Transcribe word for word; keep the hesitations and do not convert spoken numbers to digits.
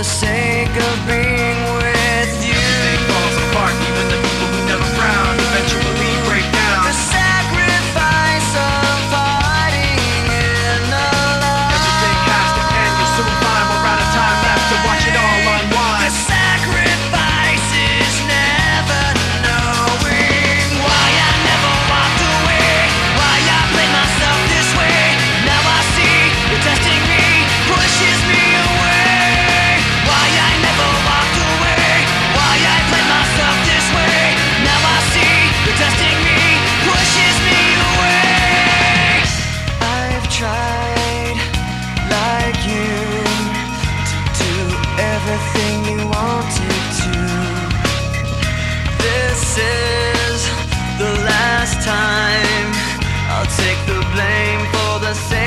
the sake of being with you. Everything falls apart, even the people who never frown eventually break down. The sacrifice of parting in the light. Everything has to end, you'll soon find we're out of time left to watch it all The unwind. sacrifice is never knowing why I never walked away, why I played myself this way. Now I see you're testing me, pushes me away. Why I never walked away, why I played myself this way. Now I see you're testing me, pushes me away. I've tried like you to do everything you wanted to. This is the last time I'll take the blame for the same.